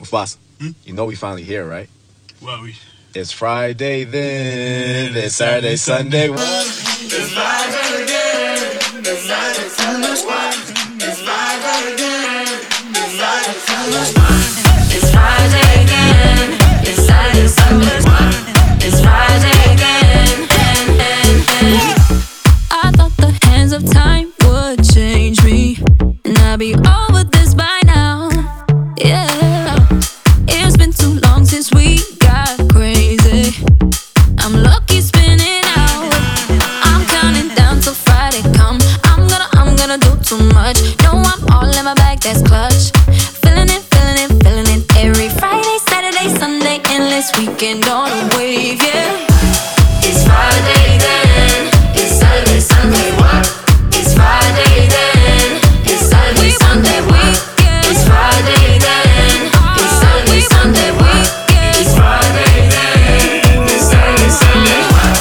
Boss, you know we finally here, right? Well, It's Friday then, it's Saturday, Sunday. What? It's Friday again. It's Friday, Sunday. What? It's Friday again. It's Friday, Sunday. What? It's Friday again. It's Saturday, Sunday. What? It's Friday again. I thought the hands of time would change me, and I'd be over this by now. Yeah, it's been too long since we got crazy. I'm lucky spinning out. I'm counting down till Friday come. I'm gonna do too much. No, I'm all in my bag, that's clutch. Feeling it, feeling it, feeling it. Every Friday, Saturday, Sunday, endless weekend on a wave, yeah. It's Friday then. It's Saturday, Sunday. What? It's Friday then. It's Saturday, Sunday. What? It's Friday then. It's Saturday, Sunday. What? It's Friday then. It's Saturday, Sunday. What?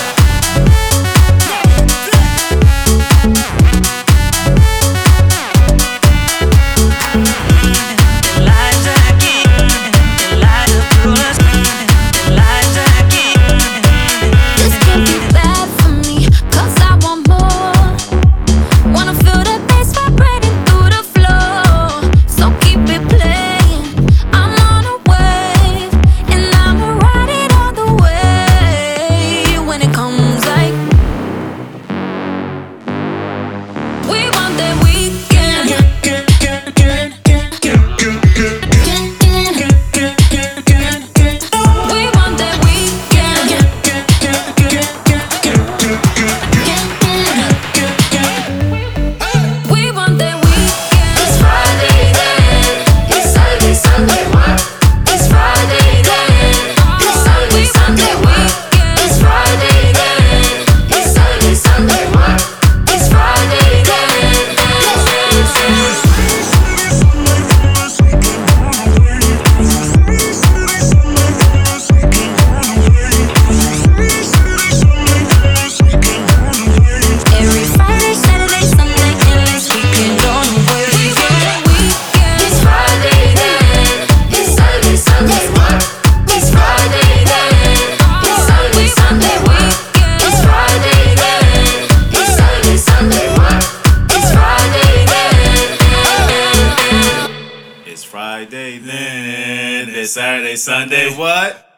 This can't be bad for me, 'cause I want more. Wanna feel the bass vibrating through the floor. So keep it playing. I'm on a wave, and I'ma ride it all the way. When it comes like we want that weekend. We want that weekend. We want that weekend. It's Friday then. It's Saturday, Sunday. What? It's Friday then. It's Saturday, Sunday. What? It's Friday then. It's Saturday, Sunday. What? It's Friday then. Every Friday, Saturday, Sunday, endless weekend on the wave. We want that weekend. It's Friday then. It's Saturday, Sunday. What? It's Friday then. It's Saturday, Sunday. What? It's Friday then. It's Saturday, Sunday. What? It's Friday then. it's Friday then. It's Saturday, Sunday. What?